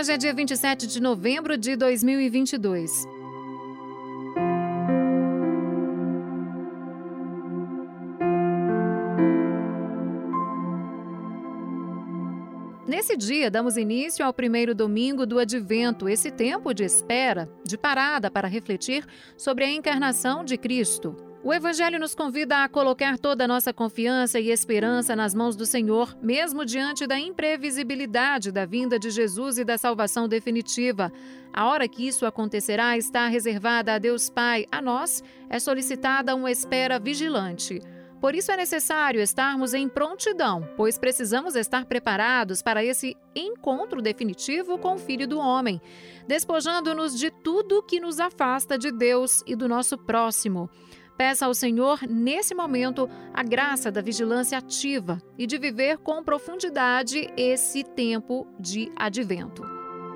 Hoje é dia 27 de novembro de 2022. Nesse dia, damos início ao primeiro domingo do Advento, esse tempo de espera, de parada para refletir sobre a encarnação de Cristo. O Evangelho nos convida a colocar toda a nossa confiança e esperança nas mãos do Senhor, mesmo diante da imprevisibilidade da vinda de Jesus e da salvação definitiva. A hora que isso acontecerá está reservada a Deus Pai. A nós é solicitada uma espera vigilante. Por isso é necessário estarmos em prontidão, pois precisamos estar preparados para esse encontro definitivo com o Filho do Homem, despojando-nos de tudo que nos afasta de Deus e do nosso próximo. Peça ao Senhor, nesse momento, a graça da vigilância ativa e de viver com profundidade esse tempo de advento.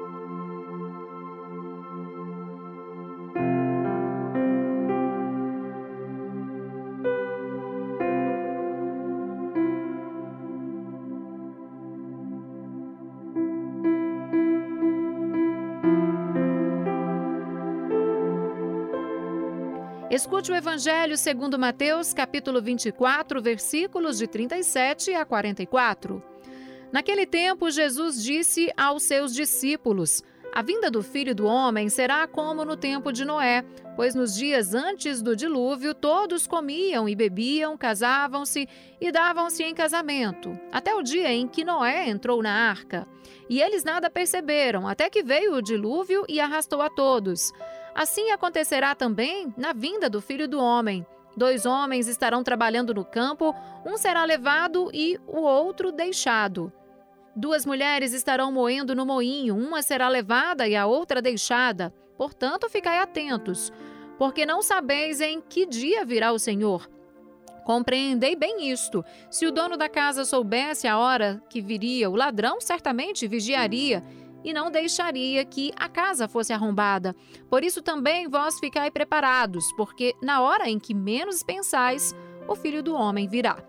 Escute o Evangelho segundo Mateus, capítulo 24, versículos de 37 a 44. Naquele tempo, Jesus disse aos seus discípulos: A vinda do Filho do Homem será como no tempo de Noé, pois nos dias antes do dilúvio todos comiam e bebiam, casavam-se e davam-se em casamento, até o dia em que Noé entrou na arca. E eles nada perceberam, até que veio o dilúvio e arrastou a todos. Assim acontecerá também na vinda do Filho do Homem. 2 homens estarão trabalhando no campo, um será levado e o outro deixado. 2 mulheres estarão moendo no moinho, uma será levada e a outra deixada. Portanto, ficai atentos, porque não sabeis em que dia virá o Senhor. Compreendei bem isto. Se o dono da casa soubesse a hora que viria o ladrão, certamente vigiaria e não deixaria que a casa fosse arrombada. Por isso também vós ficai preparados, porque na hora em que menos pensais, o Filho do Homem virá.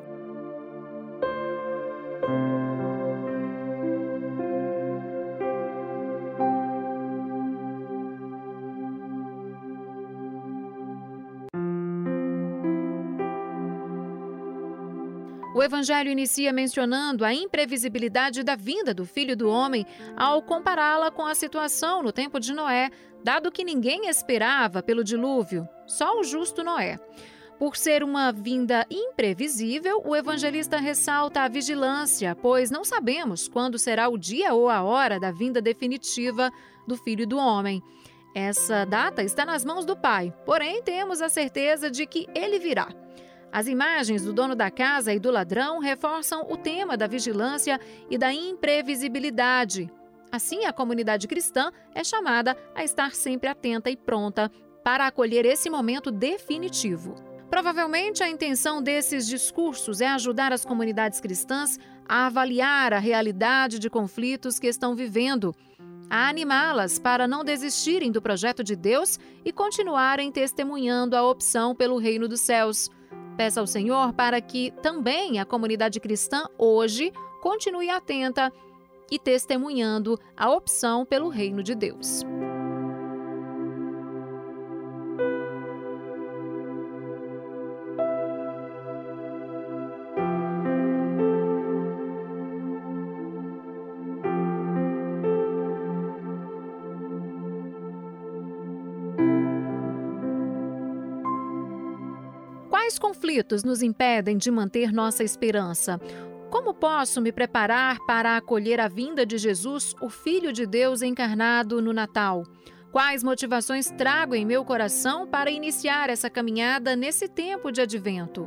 O Evangelho inicia mencionando a imprevisibilidade da vinda do Filho do Homem ao compará-la com a situação no tempo de Noé, dado que ninguém esperava pelo dilúvio, só o justo Noé. Por ser uma vinda imprevisível, o evangelista ressalta a vigilância, pois não sabemos quando será o dia ou a hora da vinda definitiva do Filho do Homem. Essa data está nas mãos do Pai, porém temos a certeza de que ele virá. As imagens do dono da casa e do ladrão reforçam o tema da vigilância e da imprevisibilidade. Assim, a comunidade cristã é chamada a estar sempre atenta e pronta para acolher esse momento definitivo. Provavelmente, a intenção desses discursos é ajudar as comunidades cristãs a avaliar a realidade de conflitos que estão vivendo, a animá-las para não desistirem do projeto de Deus e continuarem testemunhando a opção pelo reino dos céus. Peça ao Senhor para que também a comunidade cristã hoje continue atenta e testemunhando a opção pelo reino de Deus. Quais conflitos nos impedem de manter nossa esperança? Como posso me preparar para acolher a vinda de Jesus, o Filho de Deus encarnado no Natal? Quais motivações trago em meu coração para iniciar essa caminhada nesse tempo de advento?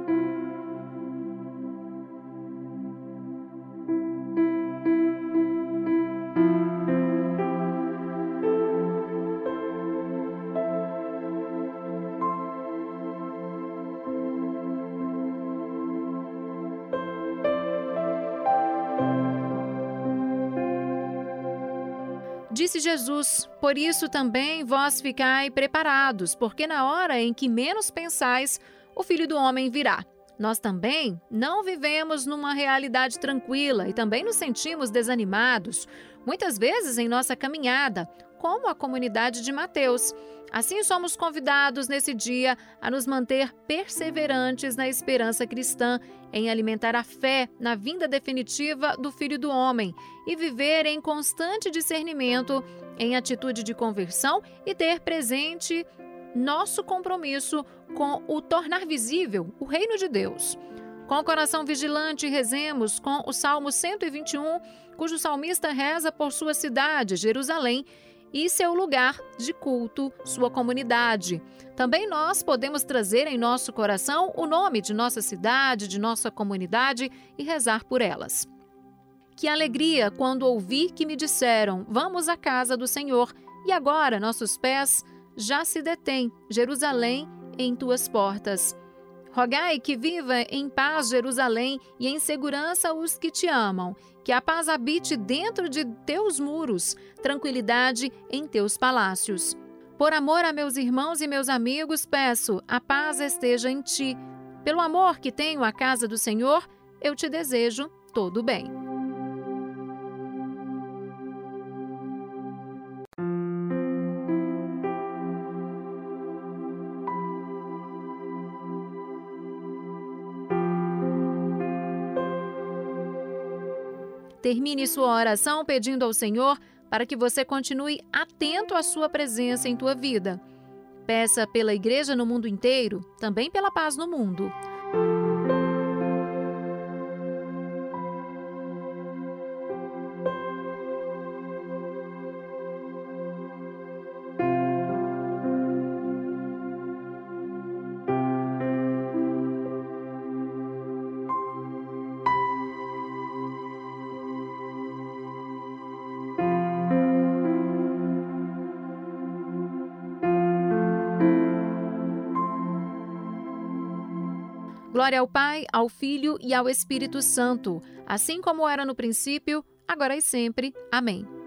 Disse Jesus: Por isso também vós ficai preparados, porque na hora em que menos pensais, o Filho do Homem virá. Nós também não vivemos numa realidade tranquila e também nos sentimos desanimados. muitas vezes em nossa caminhada, como a comunidade de Mateus. Assim, somos convidados nesse dia a nos manter perseverantes na esperança cristã, em alimentar a fé na vinda definitiva do Filho do Homem e viver em constante discernimento, em atitude de conversão e ter presente nosso compromisso com o tornar visível o reino de Deus. Com o coração vigilante, rezemos com o Salmo 121, cujo salmista reza por sua cidade, Jerusalém, e seu lugar de culto, sua comunidade. Também nós podemos trazer em nosso coração o nome de nossa cidade, de nossa comunidade e rezar por elas. Que alegria quando ouvi que me disseram, vamos à casa do Senhor, e agora nossos pés já se detêm, Jerusalém, em tuas portas. Rogai que viva em paz Jerusalém e em segurança os que te amam, que a paz habite dentro de teus muros, tranquilidade em teus palácios. Por amor a meus irmãos e meus amigos, peço, a paz esteja em ti. Pelo amor que tenho à casa do Senhor, eu te desejo todo o bem. Termine sua oração pedindo ao Senhor para que você continue atento à sua presença em tua vida. Peça pela igreja no mundo inteiro, também pela paz no mundo. Glória ao Pai, ao Filho e ao Espírito Santo, assim como era no princípio, agora e sempre. Amém.